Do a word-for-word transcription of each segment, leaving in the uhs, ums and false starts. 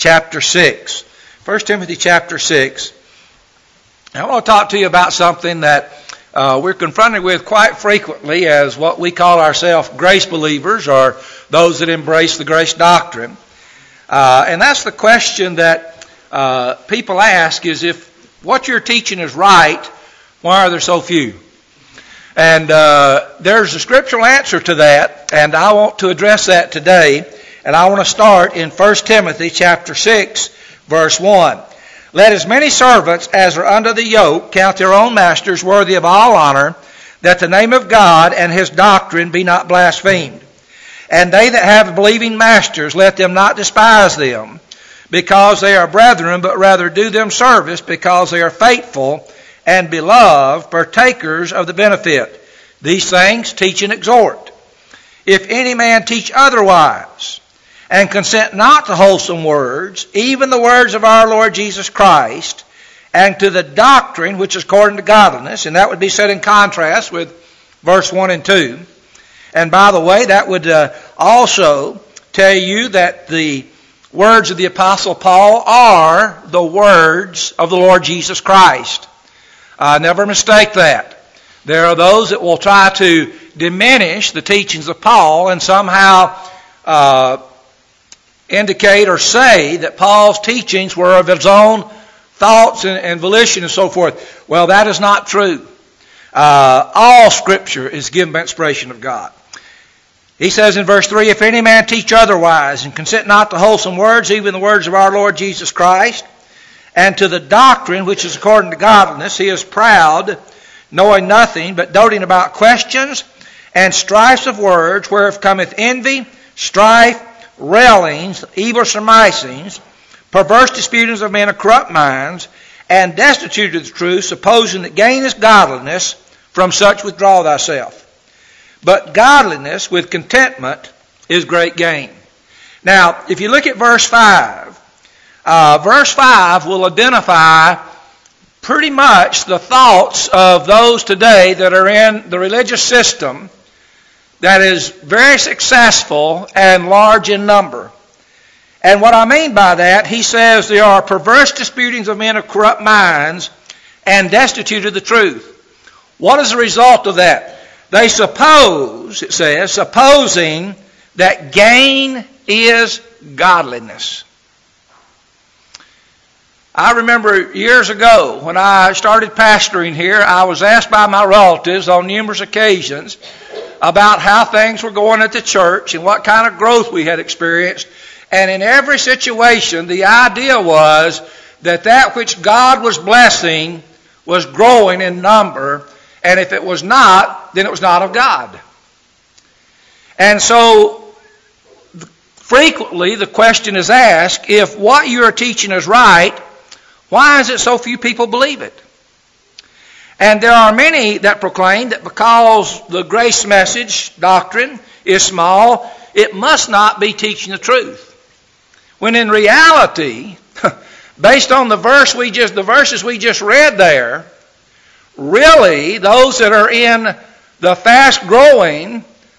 chapter six. First Timothy chapter six. I want to talk to you about something that uh, we're confronted with quite frequently as what we call ourselves grace believers, or those that embrace the grace doctrine. Uh, and that's the question that uh, people ask is, if what you're teaching is right, why are there so few? And uh, there's a scriptural answer to that, and I want to address that today. And I want to start in First Timothy chapter six, verse one. Let as many servants as are under the yoke count their own masters worthy of all honor, that the name of God and His doctrine be not blasphemed. And they that have believing masters, let them not despise them, because they are brethren, but rather do them service, because they are faithful and beloved, partakers of the benefit. These things teach and exhort. If any man teach otherwise, and consent not to wholesome words, even the words of our Lord Jesus Christ, and to the doctrine which is according to godliness, and that would be set in contrast with verse one and two. And by the way, that would uh, also tell you that the words of the Apostle Paul are the words of the Lord Jesus Christ. Uh, never mistake that. There are those that will try to diminish the teachings of Paul and somehow uh, indicate or say that Paul's teachings were of his own thoughts and, and volition and so forth. Well, that is not true. Uh, all Scripture is given by inspiration of God. He says in verse three, if any man teach otherwise, and consent not to wholesome words, even the words of our Lord Jesus Christ, and to the doctrine which is according to godliness, he is proud, knowing nothing, but doting about questions and strifes of words, whereof cometh envy, strife, railings, evil surmisings, perverse disputings of men of corrupt minds, and destitute of the truth, supposing that gain is godliness, from such withdraw thyself. But godliness with contentment is great gain. Now, if you look at verse five, uh, verse five will identify pretty much the thoughts of those today that are in the religious system that is very successful and large in number. And what I mean by that, he says there are perverse disputings of men of corrupt minds and destitute of the truth. What is the result of that? They suppose, it says, supposing that gain is godliness. I remember years ago when I started pastoring here, I was asked by my relatives on numerous occasions about how things were going at the church and what kind of growth we had experienced. And in every situation, the idea was that that which God was blessing was growing in number, and if it was not, then it was not of God. And so, frequently the question is asked, if what you are teaching is right, why is it so few people believe it? And there are many that proclaim that because the grace message doctrine is small, it must not be teaching the truth. When in reality, based on the verse we just the verses we just read there, really those that are in the fast-growing,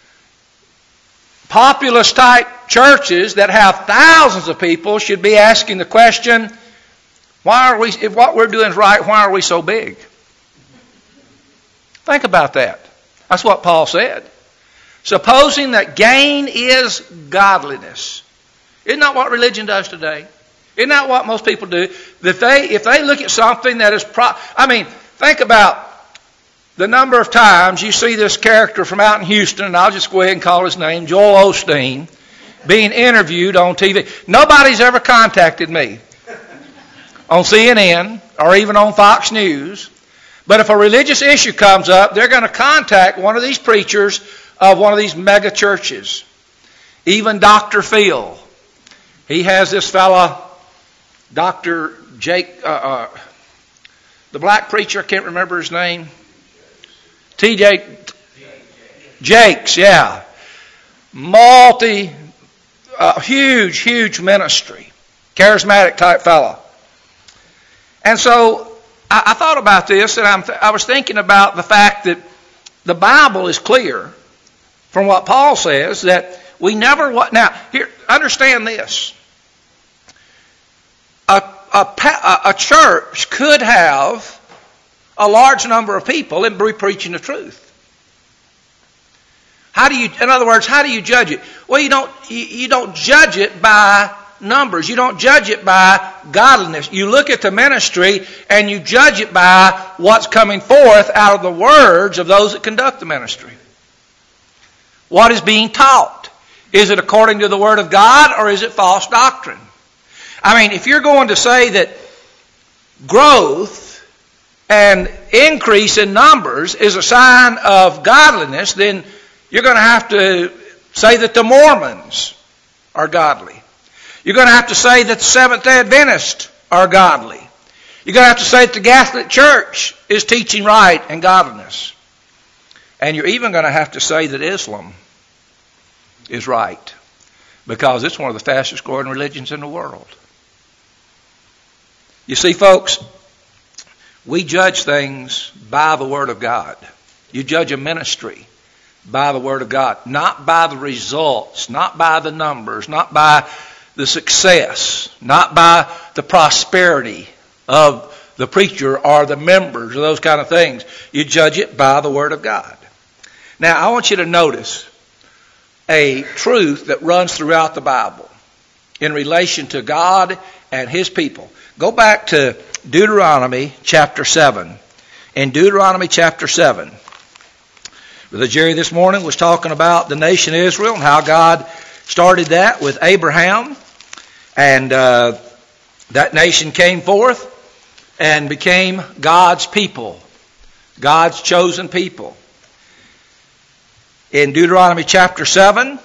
populous type churches that have thousands of people should be asking the question, why are we, if what we're doing is right, why are we so big? Think about that. That's what Paul said. Supposing that gain is godliness. Isn't that what religion does today? Isn't that what most people do? That they, if they look at something that is, pro- I mean, think about the number of times you see this character from out in Houston, and I'll just go ahead and call his name, Joel Osteen, being interviewed on T V. Nobody's ever contacted me on C N N or even on Fox News. But if a religious issue comes up, they're going to contact one of these preachers of one of these mega churches. Even Doctor Phil. He has this fella, Doctor Jake, uh, uh, the black preacher, I can't remember his name. T J Jakes, yeah. Multi, uh, huge, huge ministry. Charismatic type fella. And so I, I thought about this, and I'm th- I was thinking about the fact that the Bible is clear from what Paul says that we never, what now, here, understand this. a, a church could have a large number of people and be preaching the truth. How do you, in other words, how do you judge it? Well, you don't, you, you don't judge it by numbers. You don't judge it by godliness. You look at the ministry and you judge it by what's coming forth out of the words of those that conduct the ministry. What is being taught? Is it according to the Word of God or is it false doctrine? I mean, if you're going to say that growth and increase in numbers is a sign of godliness, then you're going to have to say that the Mormons are godly. You're going to have to say that the Seventh-day Adventists are godly. You're going to have to say that the Catholic Church is teaching right and godliness. And you're even going to have to say that Islam is right, because it's one of the fastest growing religions in the world. You see, folks, we judge things by the Word of God. You judge a ministry by the Word of God, not by the results, not by the numbers, not by the success, not by the prosperity of the preacher or the members or those kind of things. You judge it by the Word of God. Now, I want you to notice a truth that runs throughout the Bible in relation to God and His people. Go back to Deuteronomy chapter seven. In Deuteronomy chapter seven, Brother Jerry this morning was talking about the nation Israel and how God started that with Abraham. And uh, that nation came forth and became God's people, God's chosen people. In Deuteronomy chapter seven,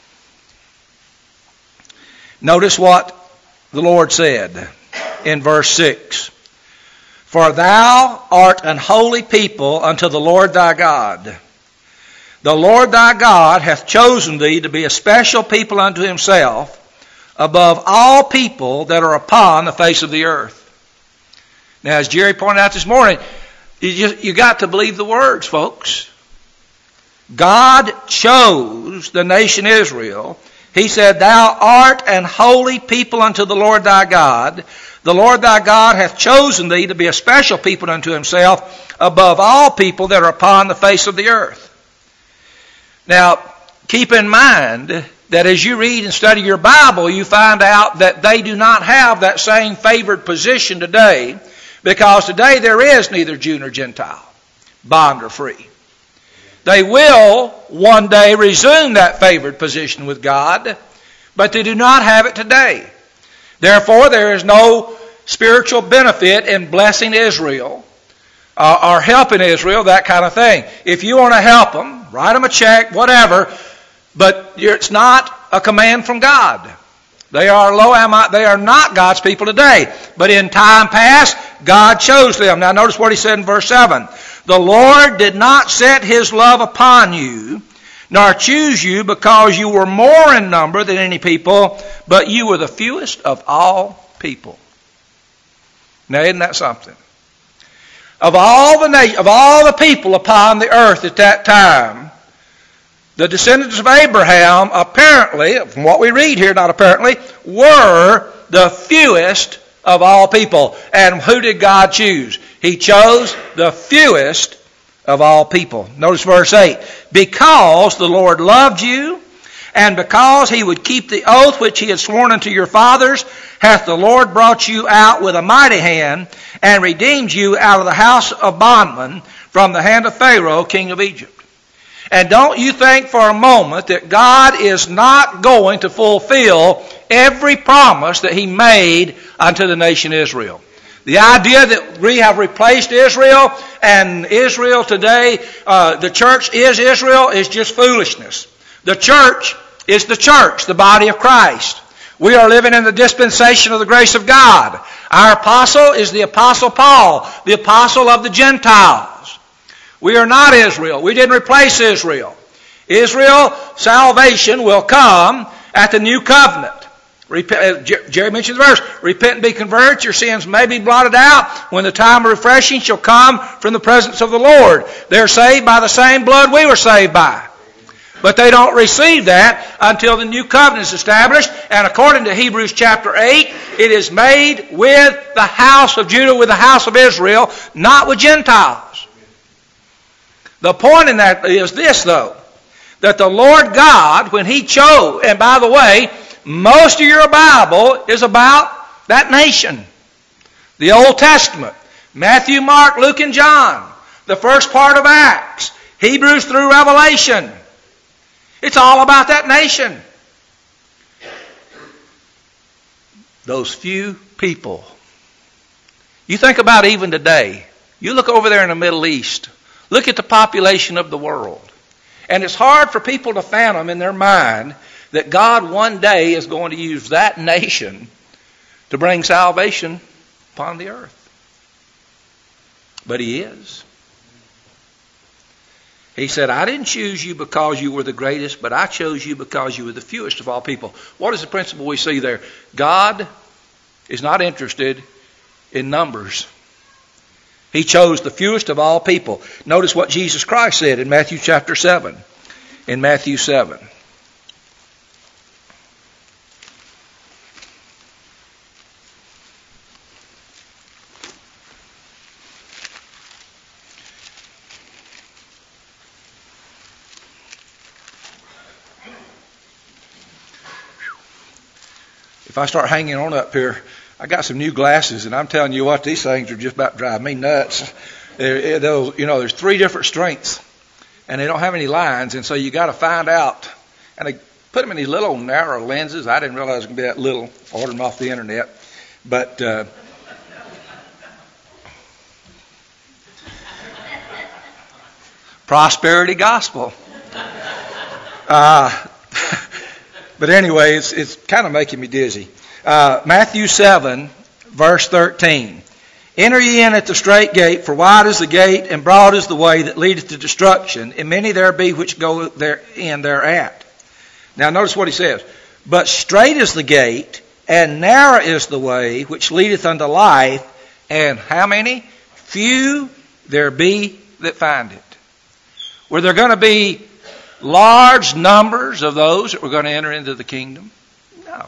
notice what the Lord said in verse six. For thou art an holy people unto the Lord thy God. The Lord thy God hath chosen thee to be a special people unto Himself above all people that are upon the face of the earth. Now, as Jerry pointed out this morning, you just, you got to believe the words, folks. God chose the nation Israel. He said, thou art an holy people unto the Lord thy God. The Lord thy God hath chosen thee to be a special people unto Himself above all people that are upon the face of the earth. Now, keep in mind that as you read and study your Bible, you find out that they do not have that same favored position today, because today there is neither Jew nor Gentile, bond or free. They will one day resume that favored position with God, but they do not have it today. Therefore, there is no spiritual benefit in blessing Israel uh, or helping Israel, that kind of thing. If you want to help them, write them a check, whatever, but it's not a command from God. They are low amount, they are not God's people today. But in time past, God chose them. Now notice what He said in verse seven. The Lord did not set His love upon you, nor choose you because you were more in number than any people, but you were the fewest of all people. Now isn't that something? Of all the na- of all the people upon the earth at that time, the descendants of Abraham, apparently, from what we read here, not apparently, were the fewest of all people. And who did God choose? He chose the fewest of all people. Notice verse eight. Because the Lord loved you, and because He would keep the oath which He had sworn unto your fathers, hath the Lord brought you out with a mighty hand, and redeemed you out of the house of bondmen from the hand of Pharaoh, king of Egypt. And don't you think for a moment that God is not going to fulfill every promise that He made unto the nation Israel. The idea that we have replaced Israel and Israel today, uh, the church is Israel, is just foolishness. The church is the church, the body of Christ. We are living in the dispensation of the grace of God. Our apostle is the Apostle Paul, the apostle of the Gentiles. We are not Israel. We didn't replace Israel. Israel, salvation will come at the new covenant. Jerry mentioned the verse, repent and be converted, your sins may be blotted out when the time of refreshing shall come from the presence of the Lord. They're saved by the same blood we were saved by. But they don't receive that until the new covenant is established. And according to Hebrews chapter eight, it is made with the house of Judah, with the house of Israel, not with Gentiles. The point in that is this, though, that the Lord God, when He chose, and by the way, most of your Bible is about that nation. The Old Testament, Matthew, Mark, Luke, and John, the first part of Acts, Hebrews through Revelation. It's all about that nation. Those few people. You think about even today. You look over there in the Middle East. Look at the population of the world. And it's hard for people to fathom in their mind that God one day is going to use that nation to bring salvation upon the earth. But He is. He said, I didn't choose you because you were the greatest, but I chose you because you were the fewest of all people. What is the principle we see there? God is not interested in numbers. He chose the fewest of all people. Notice what Jesus Christ said in Matthew chapter seven. In Matthew seven. If I start hanging on up here, I got some new glasses, and I'm telling you what, these things are just about to drive me nuts. They're, they're, you know, there's three different strengths, and they don't have any lines, and so you got to find out. And they put them in these little narrow lenses. I didn't realize it was going to be that little. I ordered them off the internet, but uh, prosperity gospel. Uh, But anyway, it's, it's kind of making me dizzy. Uh, Matthew seven, verse thirteen. Enter ye in at the strait gate, for wide is the gate, and broad is the way that leadeth to destruction, and many there be which go therein thereat. Now notice what he says. But strait is the gate, and narrow is the way which leadeth unto life, and how many? Few there be that find it. Were there going to be large numbers of those that were going to enter into the kingdom? No.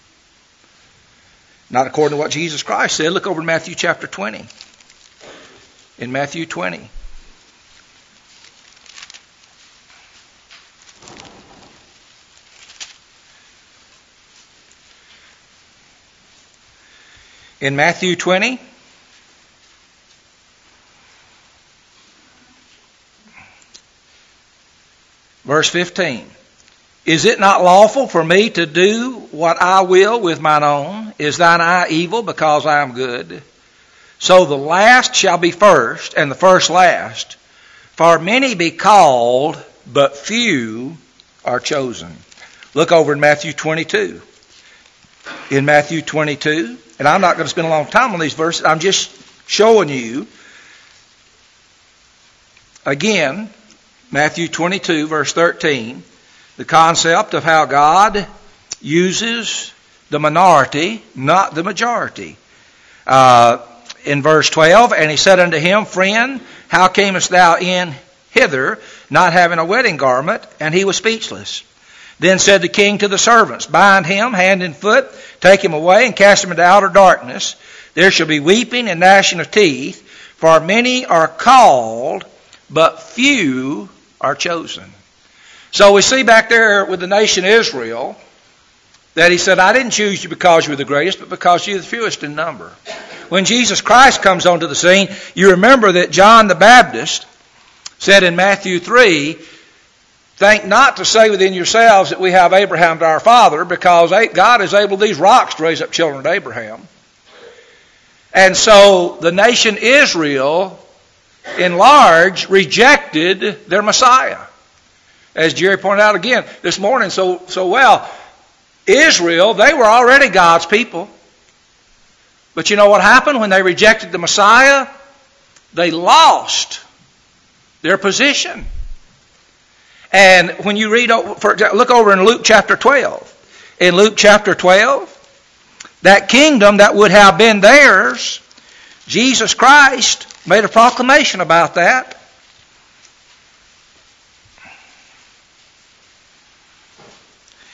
Not according to what Jesus Christ said. Look over in Matthew chapter twenty. In Matthew twenty. In Matthew twenty. Verse fifteen, is it not lawful for me to do what I will with mine own? Is thine eye evil because I am good? So the last shall be first, and the first last. For many be called, but few are chosen. Look over in Matthew twenty-two. In Matthew twenty-two, and I'm not going to spend a long time on these verses. I'm just showing you, again, Matthew twenty-two, verse thirteen, the concept of how God uses the minority, not the majority. Uh, in verse twelve, and he said unto him, Friend, how camest thou in hither, not having a wedding garment? And he was speechless. Then said the king to the servants, Bind him hand and foot, take him away, and cast him into outer darkness. There shall be weeping and gnashing of teeth, for many are called, but few are chosen. So we see back there with the nation Israel that he said, I didn't choose you because you were the greatest, but because you're the fewest in number. When Jesus Christ comes onto the scene, you remember that John the Baptist said in Matthew three, think not to say within yourselves that we have Abraham to our father, because God is able these rocks to raise up children to Abraham. And so the nation Israel in large, rejected their Messiah. As Jerry pointed out again this morning so, so well, Israel, they were already God's people. But you know what happened when they rejected the Messiah? They lost their position. And when you read, look over in Luke chapter twelve. In Luke chapter twelve, that kingdom that would have been theirs, Jesus Christ made a proclamation about that.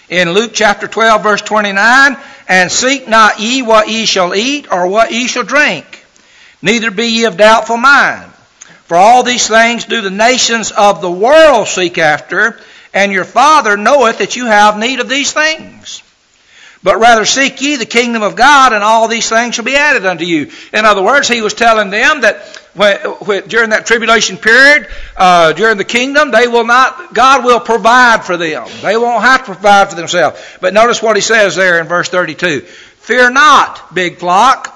In Luke chapter twelve, verse twenty-nine, and seek not ye what ye shall eat or what ye shall drink, neither be ye of doubtful mind. For all these things do the nations of the world seek after, and your Father knoweth that you have need of these things. But rather seek ye the kingdom of God, and all these things shall be added unto you. In other words, he was telling them that when, when, during that tribulation period, uh, during the kingdom, they will not, God will provide for them. They won't have to provide for themselves. But notice what he says there in verse thirty-two. Fear not, big flock.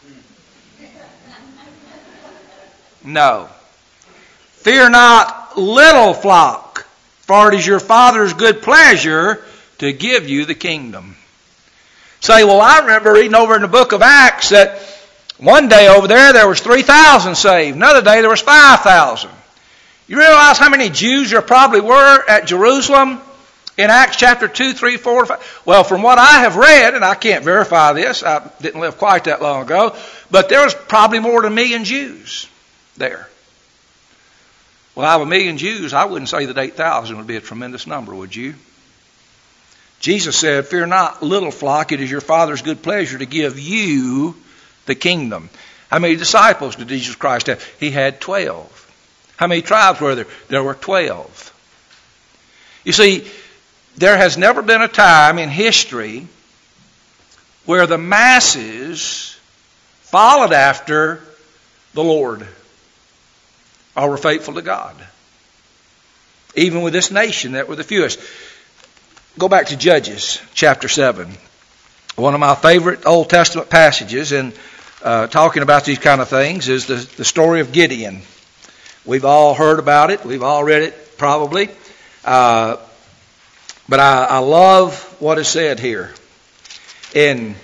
No. Fear not, little flock, for it is your Father's good pleasure to give you the kingdom. Say, well, I remember reading over in the book of Acts that one day over there, there was three thousand saved. Another day, there was five thousand. You realize how many Jews there probably were at Jerusalem in Acts chapter two, three, four, five? Well, from what I have read, and I can't verify this, I didn't live quite that long ago, but there was probably more than a million Jews there. Well, out of a million Jews, I wouldn't say that eight thousand would be a tremendous number, would you? Jesus said, fear not, little flock, it is your Father's good pleasure to give you the kingdom. How many disciples did Jesus Christ have? He had twelve. How many tribes were there? There were twelve. You see, there has never been a time in history where the masses followed after the Lord or were faithful to God. Even with this nation that were the fewest. Go back to Judges chapter seven. One of my favorite Old Testament passages in uh, talking about these kind of things is the, the story of Gideon. We've all heard about it. We've all read it probably. Uh, but I, I love what is said here. In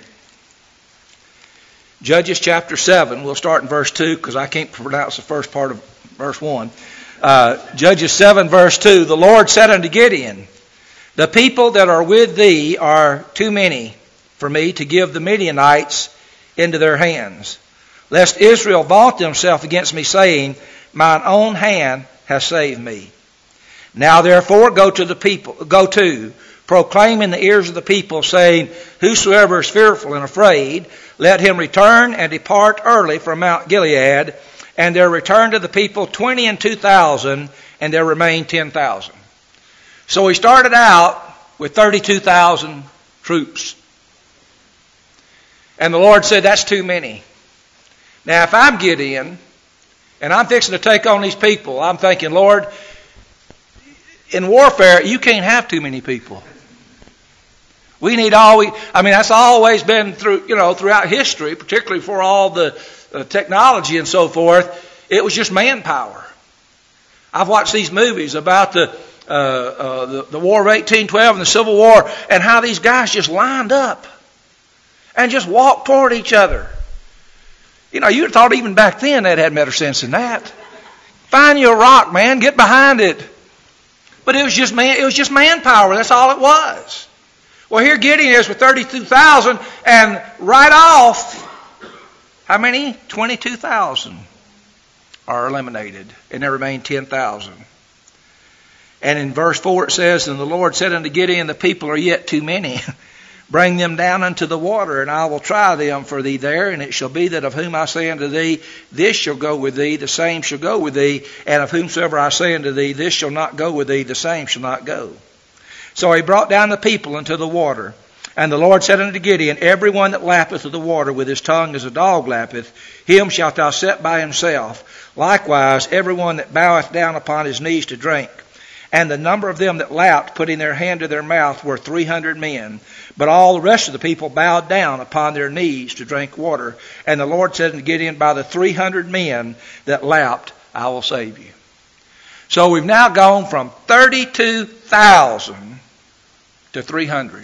Judges chapter seven, we'll start in verse two because I can't pronounce the first part of verse one. Uh, Judges seven verse two, the Lord said unto Gideon, the people that are with thee are too many for me to give the Midianites into their hands, lest Israel vaunt themselves against me, saying, mine own hand has saved me. Now therefore go to the people, go to, proclaim in the ears of the people, saying, whosoever is fearful and afraid, let him return and depart early from Mount Gilead. And there returned to the people twenty and two thousand, and there remained ten thousand. So he started out with thirty-two thousand troops. And the Lord said, that's too many. Now, if I'm Gideon, and I'm fixing to take on these people, I'm thinking, Lord, in warfare, you can't have too many people. We need all we, I mean, that's always been through, you know, throughout history, particularly for all the uh, technology and so forth. It was just manpower. I've watched these movies about the Uh, uh, the, the War of eighteen twelve and the Civil War, and how these guys just lined up and just walked toward each other. You know, you'd have thought even back then they'd had better sense than that. Find you a rock, man, get behind it. But it was just man, it was just manpower. That's all it was. Well, here Gideon is with thirty-two thousand, and right off, how many? twenty-two thousand are eliminated, and there remain ten thousand. And in verse four it says, and the Lord said unto Gideon, the people are yet too many. Bring them down unto the water, and I will try them for thee there. And it shall be that of whom I say unto thee, this shall go with thee, the same shall go with thee. And of whomsoever I say unto thee, this shall not go with thee, the same shall not go. So he brought down the people into the water. And the Lord said unto Gideon, every one that lappeth of the water with his tongue as a dog lappeth, him shalt thou set by himself. Likewise, every one that boweth down upon his knees to drink. And the number of them that lapped, putting their hand to their mouth, were three hundred men. But all the rest of the people bowed down upon their knees to drink water. And the Lord said unto Gideon, by the three hundred men that lapped, I will save you. So we've now gone from thirty-two thousand to three hundred.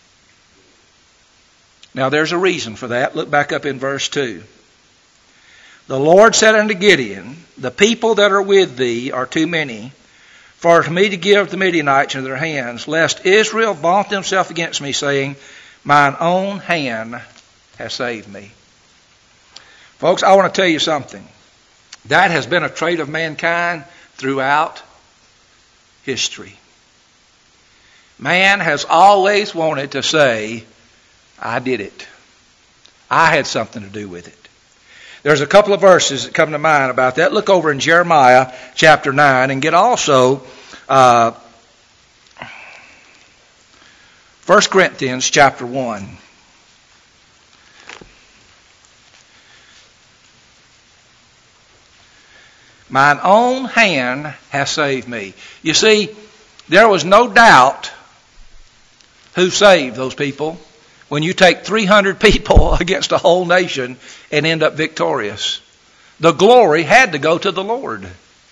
Now there's a reason for that. Look back up in verse two. The Lord said unto Gideon, the people that are with thee are too many for me to give the Midianites into their hands, lest Israel vaunt themselves against me, saying, mine own hand has saved me. Folks, I want to tell you something. That has been a trait of mankind throughout history. Man has always wanted to say, I did it. I had something to do with it. There's a couple of verses that come to mind about that. Look over in Jeremiah chapter nine and get also uh, First Corinthians chapter one. Mine own hand has saved me. You see, there was no doubt who saved those people when you take three hundred people against a whole nation and end up victorious. The glory had to go to the Lord.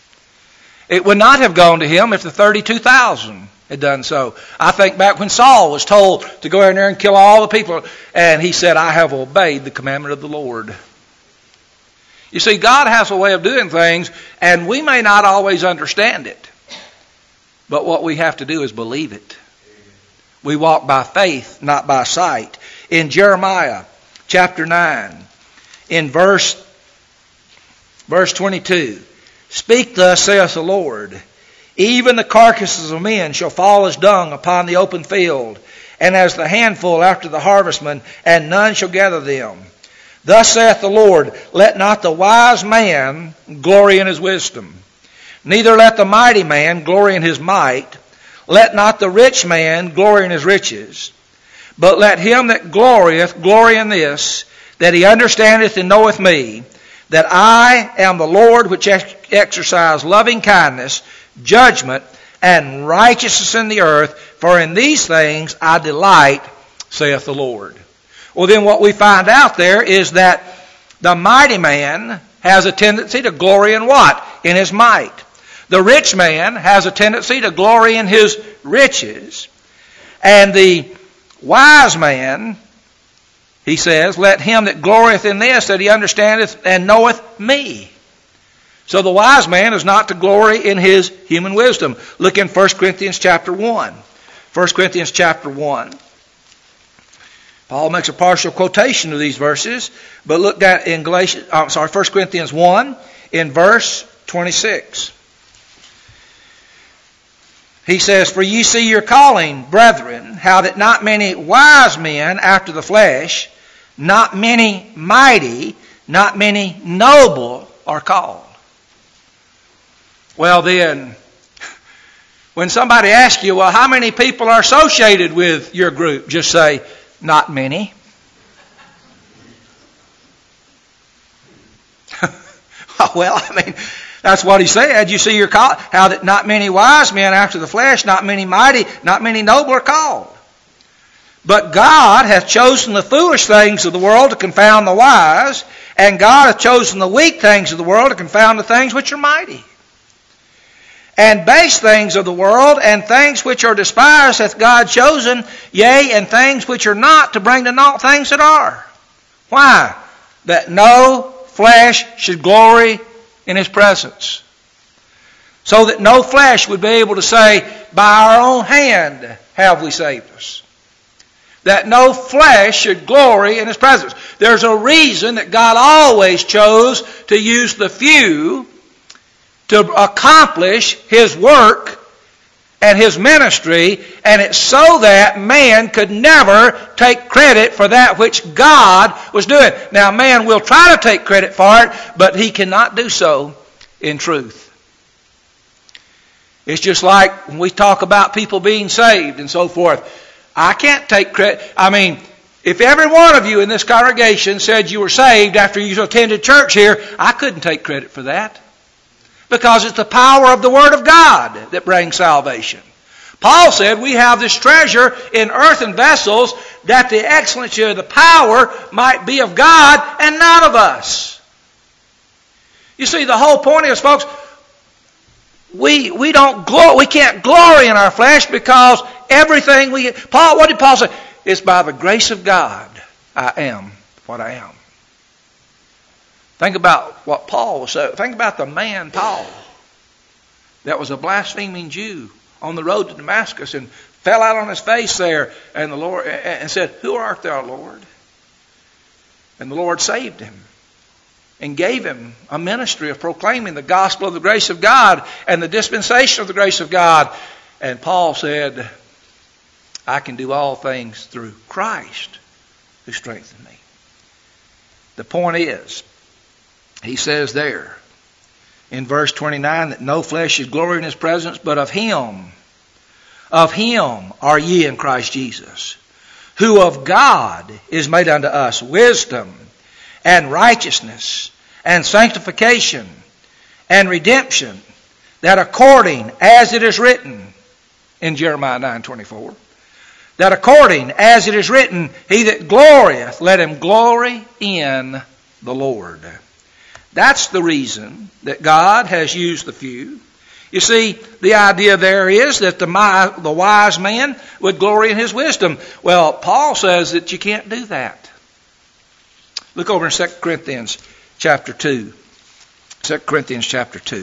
It would not have gone to him if the thirty-two thousand had done so. I think back when Saul was told to go in there and kill all the people, and he said, I have obeyed the commandment of the Lord. You see, God has a way of doing things, and we may not always understand it. But what we have to do is believe it. We walk by faith, not by sight. In Jeremiah chapter nine, in verse, verse twenty-two, Speak thus, saith the Lord, even the carcasses of men shall fall as dung upon the open field, and as the handful after the harvestman, and none shall gather them. Thus saith the Lord, let not the wise man glory in his wisdom, neither let the mighty man glory in his might, let not the rich man glory in his riches, but let him that glorieth glory in this, that he understandeth and knoweth me, that I am the Lord which exercise loving kindness, judgment, and righteousness in the earth, for in these things I delight, saith the Lord. Well, then what we find out there is that the mighty man has a tendency to glory in what? In his might. The rich man has a tendency to glory in his riches. And the wise man, he says, let him that glorieth in this, that he understandeth and knoweth me. So the wise man is not to glory in his human wisdom. Look in First Corinthians chapter one. First Corinthians chapter one. Paul makes a partial quotation of these verses, but look at in Galatians, I'm sorry, First Corinthians one, in verse twenty-six. He says, For ye see your calling, brethren, how that not many wise men after the flesh, not many mighty, not many noble are called. Well then, when somebody asks you, well, how many people are associated with your group? Just say, not many. Well, I mean, that's what he said. You see your call, how that not many wise men after the flesh, not many mighty, not many noble are called. But God hath chosen the foolish things of the world to confound the wise, and God hath chosen the weak things of the world to confound the things which are mighty. And base things of the world and things which are despised hath God chosen, yea, and things which are not, to bring to naught things that are. Why? That no flesh should glory in his presence. So that no flesh would be able to say, by our own hand have we saved us. That no flesh should glory in his presence. There's a reason that God always chose to use the few to accomplish his work and his ministry, and it's so that man could never take credit for that which God was doing. Now, man will try to take credit for it, but he cannot do so in truth. It's just like when we talk about people being saved and so forth. I can't take credit. I mean, if every one of you in this congregation said you were saved after you attended church here, I couldn't take credit for that. Because it's the power of the Word of God that brings salvation. Paul said we have this treasure in earthen vessels, that the excellency of the power might be of God and not of us. You see, the whole point is, folks, we we don't glory, we can't glory in our flesh, because everything we Paul, what did Paul say? It's by the grace of God I am what I am. Think about what Paul was saying. Think about the man Paul that was a blaspheming Jew on the road to Damascus and fell out on his face there, and the Lord and said, "Who art thou, Lord?" And the Lord saved him and gave him a ministry of proclaiming the gospel of the grace of God and the dispensation of the grace of God. And Paul said, I can do all things through Christ who strengthens me. The point is, he says there in verse twenty-nine that no flesh should glory in his presence, but of him. Of him are ye in Christ Jesus, who of God is made unto us wisdom and righteousness and sanctification and redemption, that according as it is written in Jeremiah nine twenty-four, that according as it is written, he that glorieth, let him glory in the Lord. That's the reason that God has used the few. You see, the idea there is that the, the wise man would glory in his wisdom. Well, Paul says that you can't do that. Look over in Second Corinthians chapter two. Second Corinthians chapter two.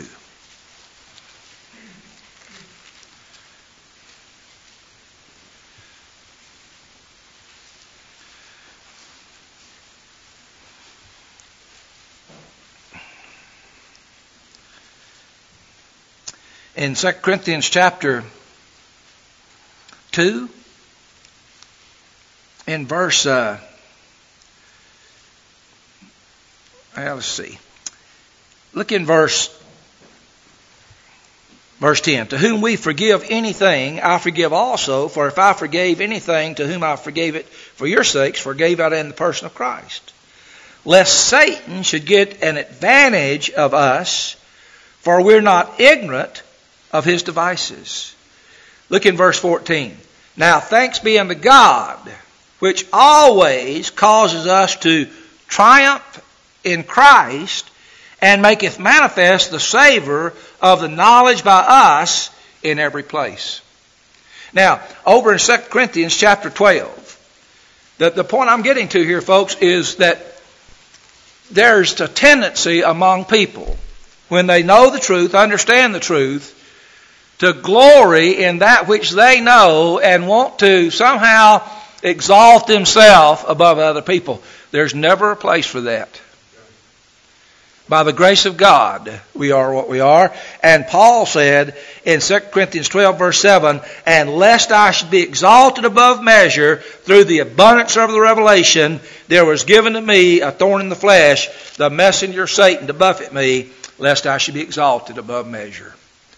In Second Corinthians chapter two, in verse, uh, well, let's see. Look in verse, verse ten. To whom we forgive anything, I forgive also. For if I forgave anything to whom I forgave it for your sakes, forgave I in the person of Christ. Lest Satan should get an advantage of us, for we're not ignorant of his devices. Look in verse fourteen. Now thanks be unto God, which always causes us to triumph in Christ, and maketh manifest the savor of the knowledge by us in every place. Now, over in Second Corinthians chapter twelve, the, the point I'm getting to here, folks, is that there's a tendency among people, when they know the truth, understand the truth, to glory in that which they know and want to somehow exalt themselves above other people. There's never a place for that. By the grace of God, we are what we are. And Paul said in Second Corinthians twelve, verse seven, and lest I should be exalted above measure through the abundance of the revelation, there was given to me a thorn in the flesh, the messenger Satan to buffet me, lest I should be exalted above measure.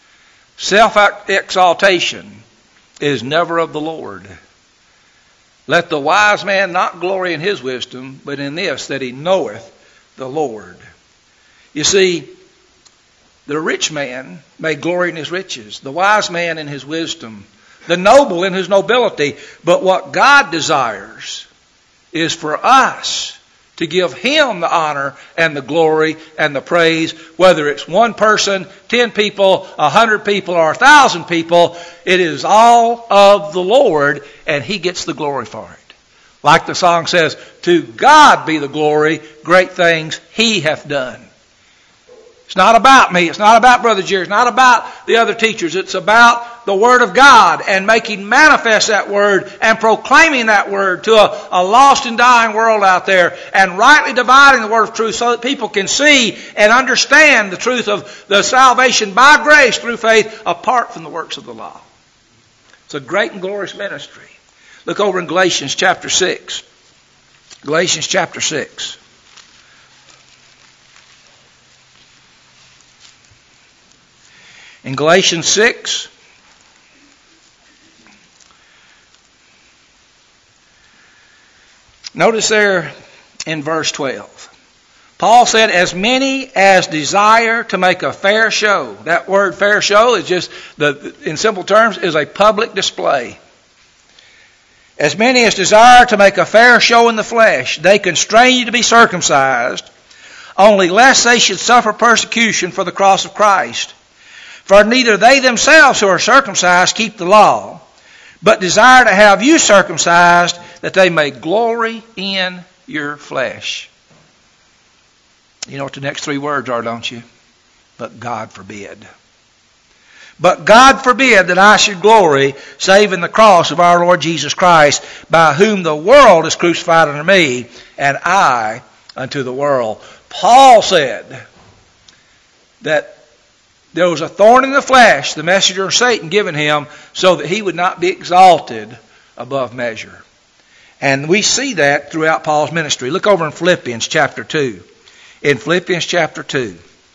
Self-exaltation is never of the Lord. Let the wise man not glory in his wisdom, but in this, that he knoweth the Lord. You see, the rich man may glory in his riches, the wise man in his wisdom, the noble in his nobility. But what God desires is for us to give him the honor and the glory and the praise, whether it's one person, ten people, a hundred people, or a thousand people. It is all of the Lord, and he gets the glory for it. Like the song says, to God be the glory, great things he hath done. It's not about me. It's not about Brother Jerry. It's not about the other teachers. It's about the Word of God and making manifest that Word and proclaiming that Word to a, a lost and dying world out there, and rightly dividing the Word of truth so that people can see and understand the truth of the salvation by grace through faith apart from the works of the law. It's a great and glorious ministry. Look over in Galatians chapter six. Galatians chapter six. In Galatians six, notice there in verse twelve, Paul said, as many as desire to make a fair show. That word fair show is just, the, in simple terms, is a public display. As many as desire to make a fair show in the flesh, they constrain you to be circumcised, only lest they should suffer persecution for the cross of Christ. For neither they themselves who are circumcised keep the law, but desire to have you circumcised, that they may glory in your flesh. You know what the next three words are, don't you? But God forbid. But God forbid that I should glory, save in the cross of our Lord Jesus Christ, by whom the world is crucified unto me, and I unto the world. Paul said that there was a thorn in the flesh, the messenger of Satan given him, so that he would not be exalted above measure. And we see that throughout Paul's ministry. Look over in Philippians chapter two. In Philippians chapter two.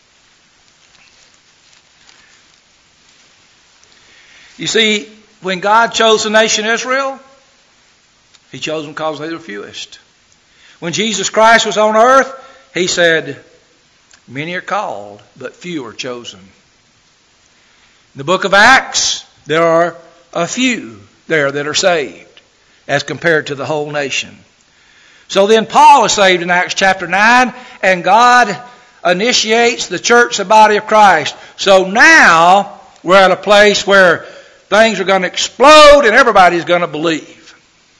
You see, when God chose the nation Israel, He chose them because they were fewest. When Jesus Christ was on earth, He said, many are called, but few are chosen. In the book of Acts, there are a few there that are saved as compared to the whole nation. So then Paul is saved in Acts chapter nine, and God initiates the church, the body of Christ. So now we're at a place where things are going to explode and everybody's going to believe.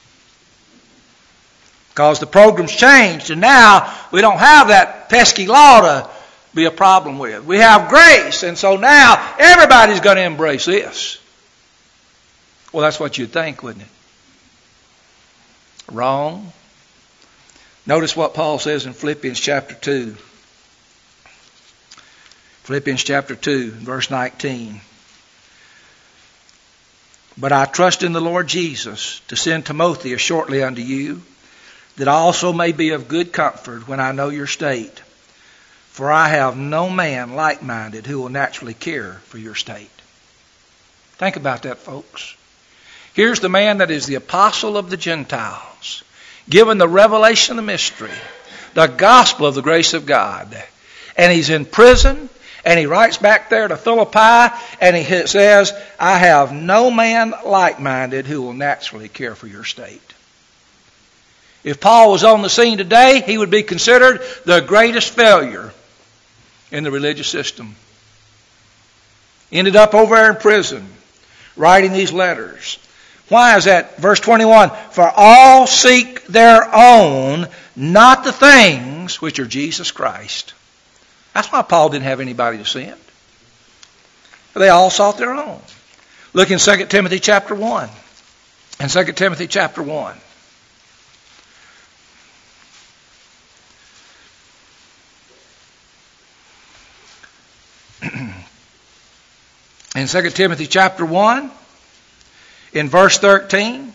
Because the program's changed, and now we don't have that pesky law to be a problem with. We have grace, and so now everybody's going to embrace this. Well, that's what you'd think, wouldn't it? Wrong. Notice what Paul says in Philippians chapter two. Philippians chapter two, verse nineteen. But I trust in the Lord Jesus to send Timotheus shortly unto you, that I also may be of good comfort when I know your state. For I have no man like-minded who will naturally care for your state. Think about that, folks. Here's the man that is the apostle of the Gentiles, given the revelation of the mystery, the gospel of the grace of God. And he's in prison, and he writes back there to Philippi, and he says, I have no man like-minded who will naturally care for your state. If Paul was on the scene today, he would be considered the greatest failure in the religious system. Ended up over there in prison, writing these letters. Why is that? Verse twenty-one, for all seek their own, not the things which are Jesus Christ. That's why Paul didn't have anybody to send. They all sought their own. Look in Second Timothy chapter one. In Second Timothy chapter one. In Second Timothy chapter one, in verse thirteen,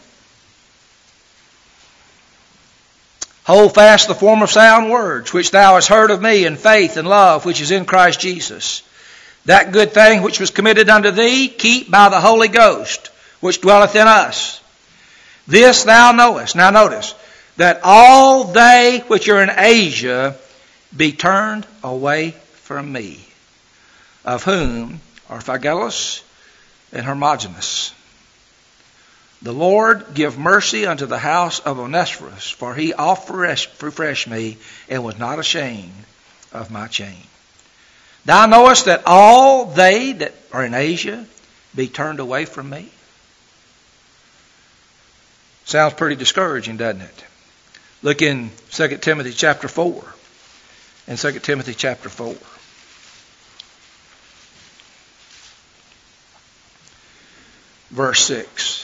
hold fast the form of sound words, which thou hast heard of me in faith and love, which is in Christ Jesus. That good thing which was committed unto thee, keep by the Holy Ghost, which dwelleth in us. This thou knowest. Now notice, that all they which are in Asia be turned away from me, of whom are Phygellus and Hermogenes. The Lord give mercy unto the house of Onesiphorus, for he oft refreshed me, and was not ashamed of my chain. Thou knowest that all they that are in Asia be turned away from me. Sounds pretty discouraging, doesn't it? Look in Second Timothy chapter four. In Second Timothy chapter four. Verse six.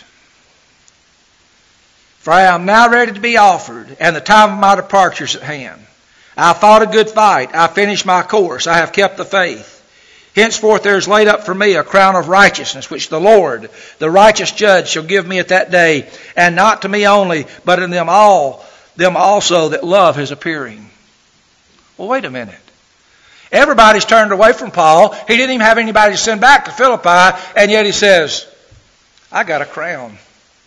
For I am now ready to be offered, and the time of my departure is at hand. I have fought a good fight. I have finished my course. I have kept the faith. Henceforth there is laid up for me a crown of righteousness, which the Lord, the righteous judge, shall give me at that day, and not to me only, but in them all, them also that love his appearing. Well, wait a minute. Everybody's turned away from Paul. He didn't even have anybody to send back to Philippi, and yet he says, I got a crown.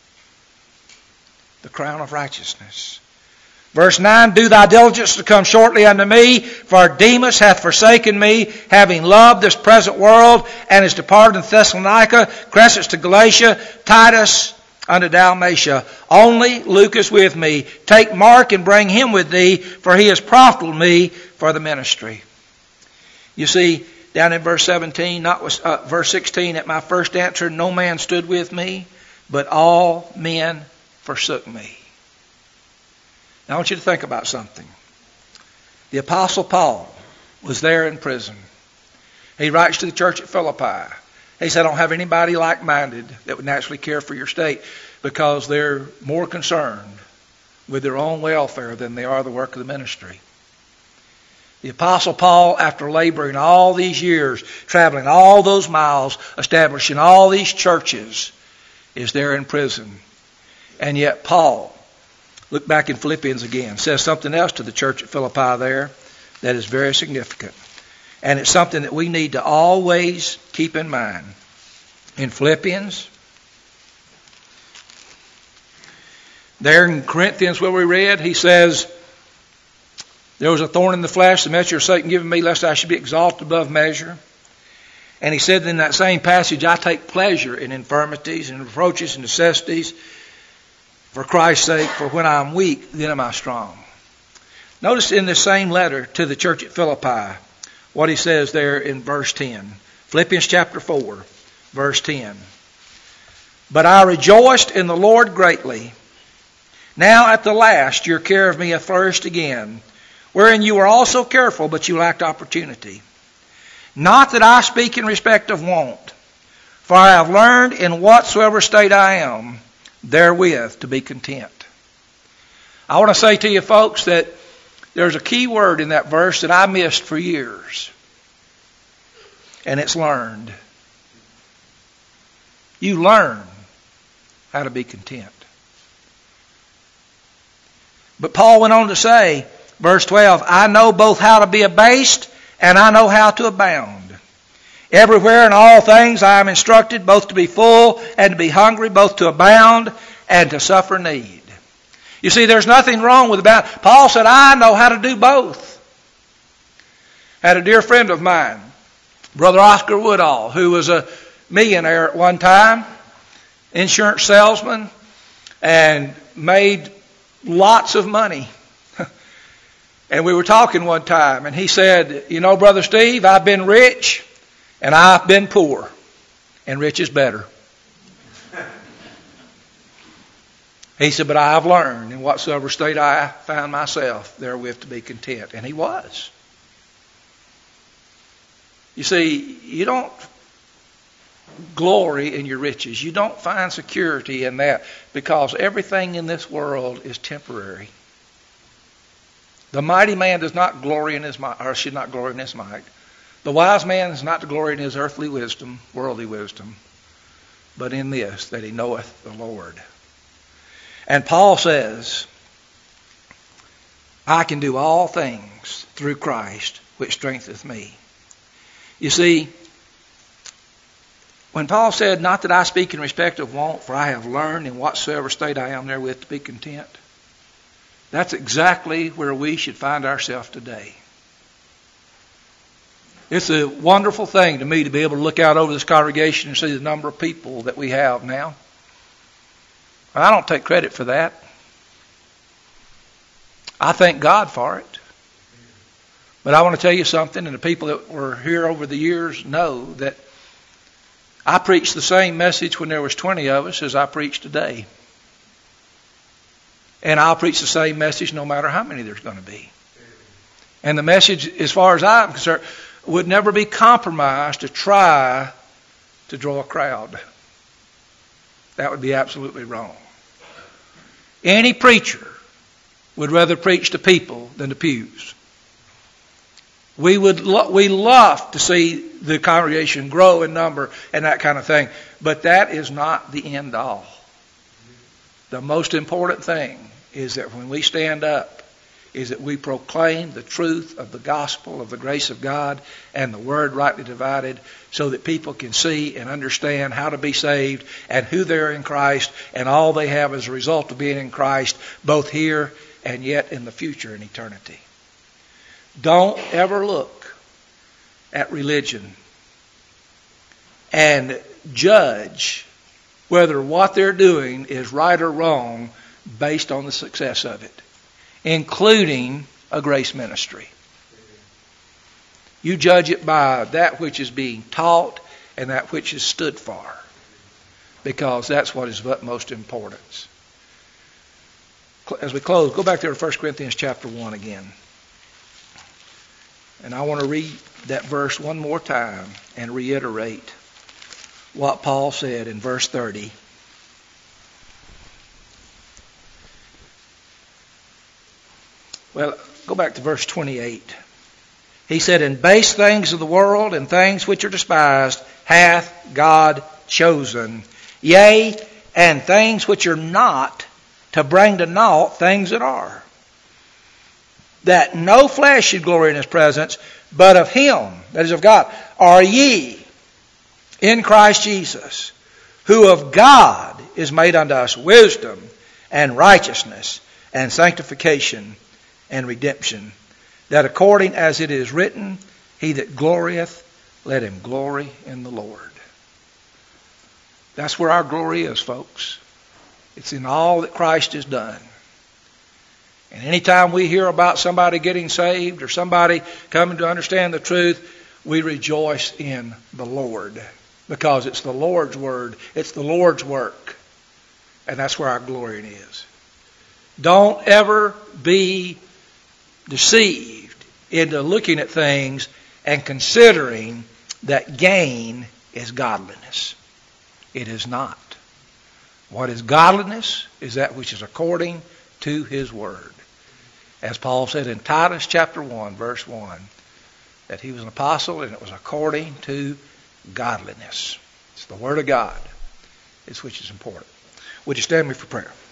The crown of righteousness. Verse nine, do thy diligence to come shortly unto me, for Demas hath forsaken me, having loved this present world, and is departed in Thessalonica, Crescens to Galatia, Titus unto Dalmatia. Only Luke is with me. Take Mark and bring him with thee, for he has profited me for the ministry. You see, down in verse seventeen, not uh, verse sixteen, at my first answer, no man stood with me, but all men forsook me. Now I want you to think about something. The Apostle Paul was there in prison. He writes to the church at Philippi. He said, I don't have anybody like-minded that would naturally care for your state, because they're more concerned with their own welfare than they are the work of the ministry. The Apostle Paul, after laboring all these years, traveling all those miles, establishing all these churches, is there in prison. And yet Paul, look back in Philippians again, says something else to the church at Philippi there that is very significant. And it's something that we need to always keep in mind. In Philippians, there in Corinthians where we read, he says, there was a thorn in the flesh, the messenger of Satan given me, lest I should be exalted above measure. And he said in that same passage, I take pleasure in infirmities and reproaches and necessities for Christ's sake, for when I am weak, then am I strong. Notice in this same letter to the church at Philippi, what he says there in verse ten. Philippians chapter four, verse ten. But I rejoiced in the Lord greatly. Now at the last your care of me hath flourished again, wherein you were also careful, but you lacked opportunity. Not that I speak in respect of want, for I have learned in whatsoever state I am, therewith to be content. I want to say to you folks that there's a key word in that verse that I missed for years. And it's learned. You learn how to be content. But Paul went on to say, verse twelve, I know both how to be abased and I know how to abound. Everywhere in all things I am instructed both to be full and to be hungry, both to abound and to suffer need. You see, there's nothing wrong with abound. Paul said, I know how to do both. I had a dear friend of mine, Brother Oscar Woodall, who was a millionaire at one time, insurance salesman, and made lots of money. And we were talking one time, and he said, you know, Brother Steve, I've been rich, and I've been poor, and rich is better. He said, but I have learned in whatsoever state I found myself therewith to be content. And he was. You see, you don't glory in your riches. You don't find security in that, because everything in this world is temporary. The mighty man does not glory in his might, or should not glory in his might. The wise man is not to glory in his earthly wisdom, worldly wisdom, but in this, that he knoweth the Lord. And Paul says, I can do all things through Christ, which strengtheneth me. You see, when Paul said, not that I speak in respect of want, for I have learned in whatsoever state I am therewith to be content, that's exactly where we should find ourselves today. It's a wonderful thing to me to be able to look out over this congregation and see the number of people that we have now. I don't take credit for that. I thank God for it. But I want to tell you something, and the people that were here over the years know that I preached the same message when there was twenty of us as I preach today. And I'll preach the same message no matter how many there's going to be. And the message, as far as I'm concerned, would never be compromised to try to draw a crowd. That would be absolutely wrong. Any preacher would rather preach to people than to pews. We would lo- we love to see the congregation grow in number and that kind of thing, but that is not the end all. The most important thing is that when we stand up, is that we proclaim the truth of the gospel of the grace of God and the word rightly divided, so that people can see and understand how to be saved and who they're in Christ and all they have as a result of being in Christ, both here and yet in the future in eternity. Don't ever look at religion and judge whether what they're doing is right or wrong based on the success of it, including a grace ministry. You judge it by that which is being taught and that which is stood for, because that's what is of utmost importance. As we close, go back there to First Corinthians chapter one again. And I want to read that verse one more time and reiterate what Paul said in verse thirty. Well, go back to verse twenty-eight. He said, "In base things of the world and things which are despised hath God chosen, yea, and things which are not, to bring to naught things that are. That no flesh should glory in his presence, but of him, that is of God, are ye in Christ Jesus, who of God is made unto us wisdom and righteousness and sanctification and redemption, that according as it is written, he that glorieth, let him glory in the Lord. That's where our glory is, folks. It's in all that Christ has done. And anytime we hear about somebody getting saved or somebody coming to understand the truth, we rejoice in the Lord. Because it's the Lord's word. It's the Lord's work. And that's where our glory is. Don't ever be deceived into looking at things and considering that gain is godliness. It is not. What is godliness is that which is according to his word. As Paul said in Titus chapter one, verse one, that he was an apostle and it was according to godliness. It's the word of God. It's which is important. Would you stand me for prayer?